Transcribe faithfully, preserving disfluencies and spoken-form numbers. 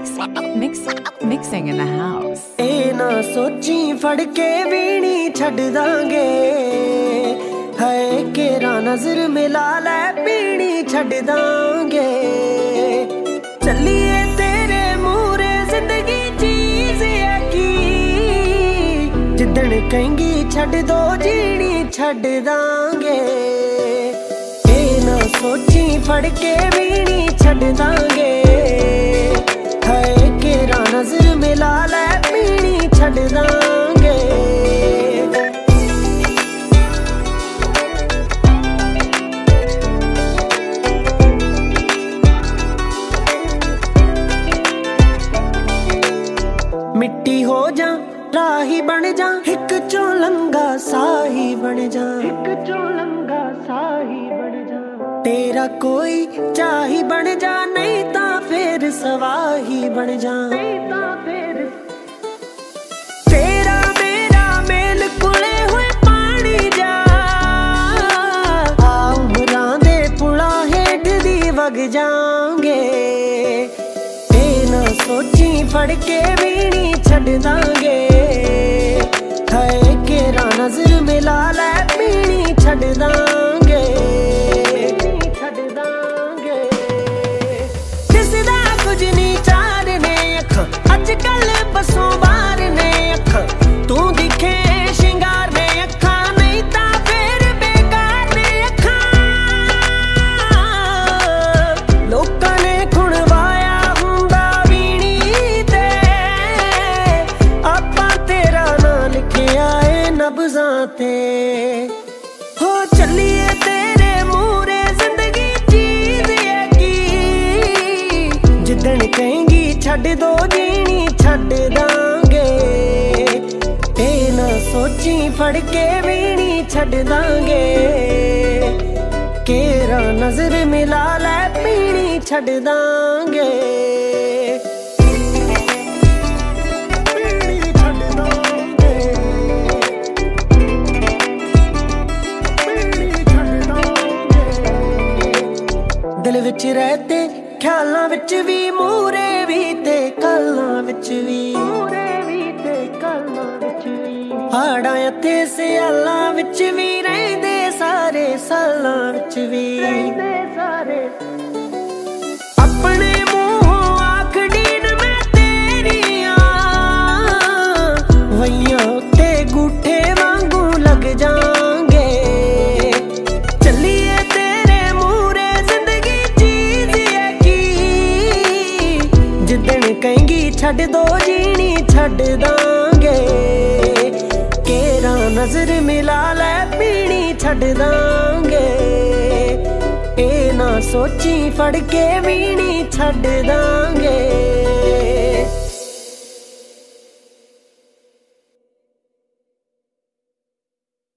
Mix, mix, mixing in the house. ए ना सोची फड़ के वीणी छड़ दांगे, है केरा नजर मिला ले पीनी छड़ दांगे। चलिए तेरे मूरे जिंदगी चीज है की, जिदन कहेंगी छड़ दो जीनी छड़ दांगे। ए ना सोची फड़ के वीणी छड़ दांगे, है केरा नजर मिला ले पीनी छड़ दांगे। मिट्टी हो जा राही बन जा, एक चौलंगा साही बन जा, एक चौलंगा साही बन जा। तेरा कोई चाही बन जा, नहीं ता फिर सवाही बन जा, नहीं ता फिर। तेरा मेरा मेल कुले हुए पानी जा, आ उमरां दे पुला हेठ दी वग जांगे। ए ना सोची फड़ के वीणी छड़ दांगे, है केरा नजर मिला ले पीनी छड़ दांगे। छड़ दांगे दिसदा कुछ नहीं चार ने अखां, अजकल बसों बाहर ने अखां। तू दिखे शिंगार ने अखां, नहीं ता फिर बेकार ने अखां। लोकां ने खुणवाया हुंदा वीणी ते, आपां तेरा नां लिखिया ए नब्ज़ां ते। हो चलिए तेरे मूरे जिंदगी चीज है की, जिदन कहेंगी छड़ दो जीनी छड़ दांगे। ए ना सोची फड़ के वीणी छड़ दांगे, केरा नजर मिला ले पीनी छड़ दांगे। दिल विच रहते ख्यालां विच भी, मूरे भी ते कालां विच भी, मूरे भी ते कालां विच भी। हाड़ां ते सियालां विच भी, रहिंदे सारे सालां विच भी, रहिंदे सारे। अपने मूंहों आखदी न मैं तेरियां, वइयां उत्ते गूठे वांगू लग जांगे। चलिए तेरे मूरे जिंदगी चीज है की, जिदन कहेंगी छड़ दो जीनी छड़ दांगे। केरा नजर मिला ले पीनी छड़ दांगे, ए ना सोची फड़ के वीणी छड़ दांगे।